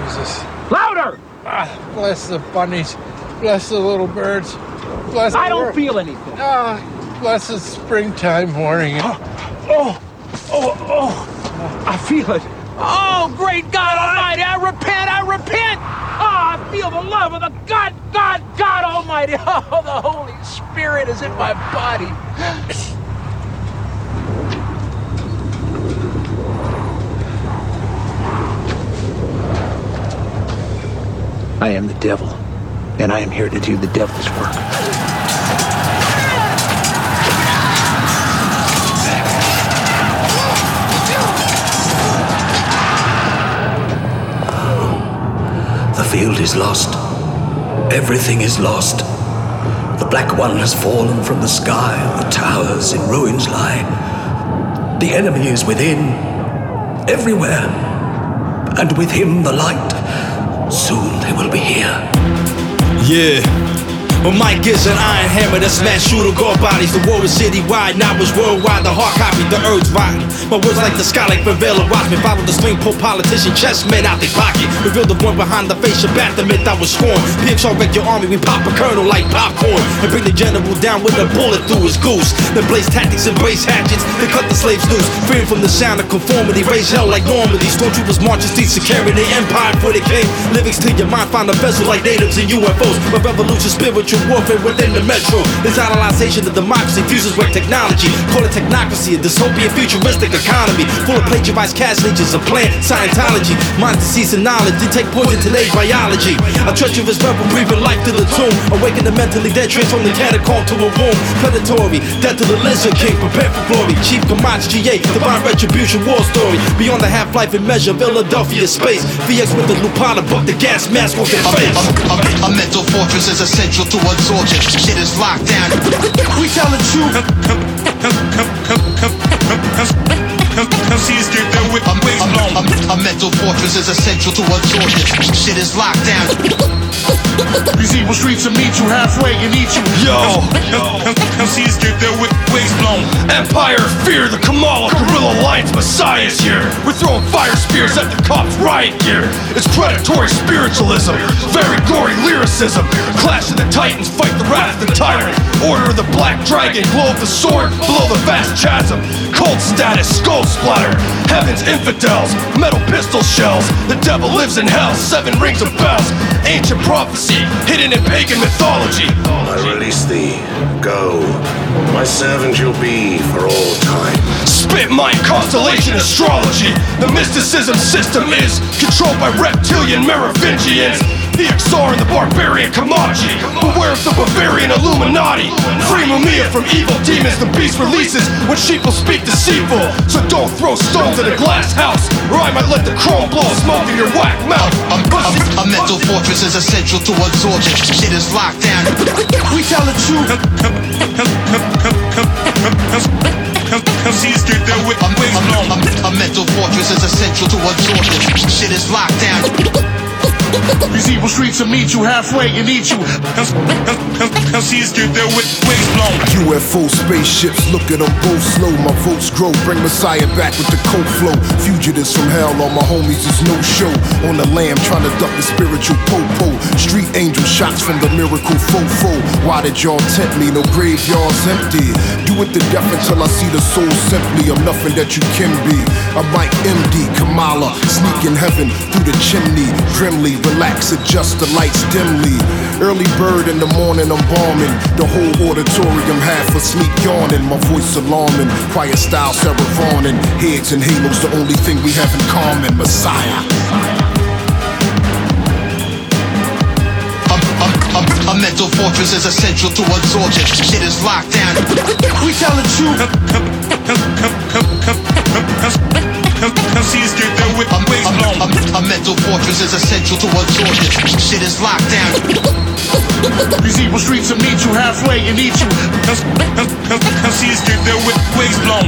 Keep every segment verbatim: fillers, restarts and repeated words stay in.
Jesus. Louder! Ah, bless the bunnies. Bless the little birds. Bless I the don't world. feel anything. Ah, bless the springtime morning. Oh, oh, oh, oh. I feel it. Oh, great God Almighty, I repent, I repent. Oh, I feel the love of the God, God, God Almighty. Oh, the Holy Spirit is in my body. I am the devil, and I am here to do the devil's work. The field is lost. Everything is lost. The Black One has fallen from the sky. The towers in ruins lie. The enemy is within, everywhere, and with him the light. Soon they will be here. Yeah. Well, Mike is an iron hammer that smash shooter guard bodies. The war is citywide, now it's worldwide. The hard copy, the earth's rotten. My words like the sky, like Favela Rockman. Follow the swing, pull politician, chess men out their pocket. Reveal the one behind the face, bat the myth I was scorned. P X R wreck your army, we pop a kernel like popcorn. And bring the general down with a bullet through his goose. Then blaze tactics, embrace hatchets, then cut the slaves loose. Freed from the sound of conformity, raise hell like Normandy. Stormtroopers marching streets, securing the empire for the king. Lyrics to your mind, find a vessel like natives and U F Os. My revolution, spiritual warfare within the metro. This idolization of democracy fuses with technology. Call it technocracy, a dystopian futuristic economy. Full of plagiarized cash leeches, a plant, Scientology. Minds disease and knowledge, they take poison today's biology. A treacherous rebel breathing life to the tomb. Awaken the mentally dead, transform the catacomb to a womb. Predatory, death to the lizard king, prepare for glory. Chief Comanche, G A, divine retribution, war story. Beyond the half-life and measure, Philadelphia space. V X with the Lupana, buck the gas mask off their face. A, a, a, a mental fortress is essential to absorption. Shit is locked down. We tell the truth. MCs get their whip waist blown. A, a, a mental fortress is essential to absorption. Shit is locked down. These evil streets will meet you halfway and eat you. Yo, MCs get their whip waist blown. Empire, fear the Kamala, Guerrilla Alliance, Messiah's here. We're throwing fire spears at the cops' riot gear. It's predatory spiritualism, very gory lyricism. Clash of the Titans, fight the wrath of the tyrant. Order of the Black Dragon, glow of the sword, below the vast chasm. Cult status, skull splatter. Heaven's infidels, metal pistol shells. The devil lives in hell, seven rings of bells. Ancient prophecy, hidden in pagan mythology. I release thee. Go. My servant you'll be for all time. Spit mind constellation astrology. The mysticism system is controlled by reptilian Merovingians. P X R and the barbarian Comanche. Beware of the Bavarian Illuminati. Free Mumia from evil demons. The beast releases when sheep will speak deceitful. So don't throw stones at a glass house, or I might let the chrome blow smoke in your whack mouth. A, a, a mental fortress is essential to absorption. Shit is locked down. We tell the truth. MCs get their whip waist blown. A, a, a mental fortress is essential to absorption. Shit is locked down. These evil streets will meet you halfway and eat you. MCs get their whip waist blown. U F O spaceships, look at them both slow. My votes grow, bring Messiah back with the cold flow. Fugitives from hell, all my homies is no show. On the lamb, trying to duck the spiritual po-po. Street angel shots from the miracle fofo. Why did y'all tempt me? No graveyards empty. Do it to death until I see the soul simply. I'm nothing that you can be. I'm like M D, Kamala, sneak in heaven through the chimney. Grimly, relax, adjust the lights dimly. Early bird in the morning, I'm bombing. The whole auditorium half asleep yawning. My voice alarming, choir style Sarah Vaughan. And heads and halos, the only thing we have in common. Messiah. A, a, a, a mental fortress is essential to absorption. Shit is locked down. We tell the truth. MCs get their whip waist blown. A, a, a mental fortress is essential to absorption. Shit is locked down. These evil streets will meet you halfway and eat you. MCs get their whip waist blown.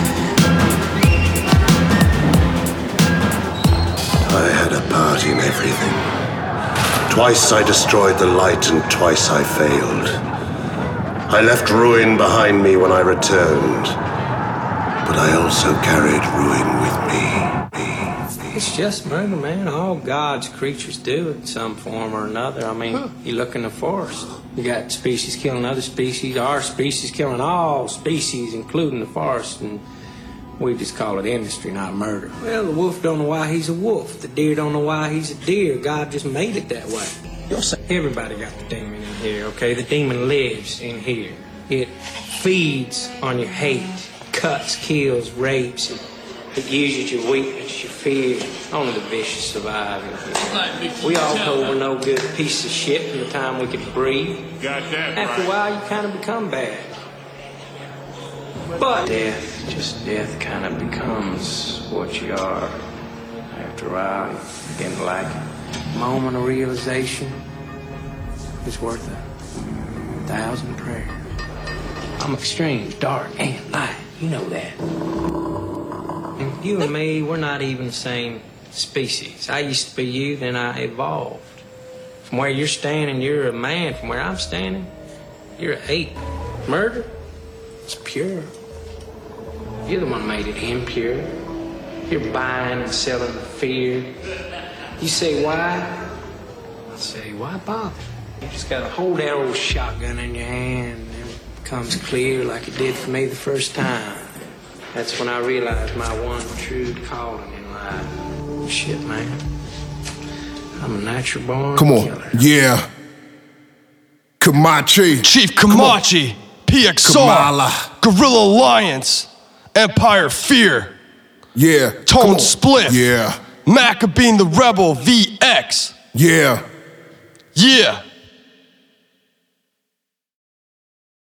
I had a part in everything. Twice I destroyed the light and twice I failed. I left ruin behind me when I returned, but I also carried ruin with me. It's just murder, man. All God's creatures do it in some form or another. I mean, huh. You look in the forest. You got species killing other species, our species killing all species, including the forest, and we just call it industry, not murder. Well, the wolf don't know why he's a wolf. The deer don't know why he's a deer. God just made it that way. Everybody got the demon in here, okay? The demon lives in here. It feeds on your hate, cuts, kills, rapes. It, it uses your weakness, your fear. Only the vicious survive in here. We all know we're no good piece of shit from the time we could breathe. Got that After right. a while, you kind of become bad. But death, just death kind of becomes what you are. After a while, you begin to like it. Moment of realization is worth a thousand prayers. I'm extreme, dark, and light. You know that. And you and me, we're not even the same species. I used to be you, then I evolved. From where you're standing, you're a man. From where I'm standing, you're an ape. Murder, it's pure. You're the one who made it impure. You're buying and selling fear. You say why? I say, why bother? You just gotta hold that old shotgun in your hand and it becomes clear like it did for me the first time. That's when I realized my one true calling in life. Shit, man. I'm a natural born Come on. killer. Yeah. Comanche. Chief Comanche. P X R. Kamala. Guerrilla Alliance. Empire Fear. Yeah. Tone Spliff. Yeah. Maccabeen the Rebel V X. Yeah. Yeah.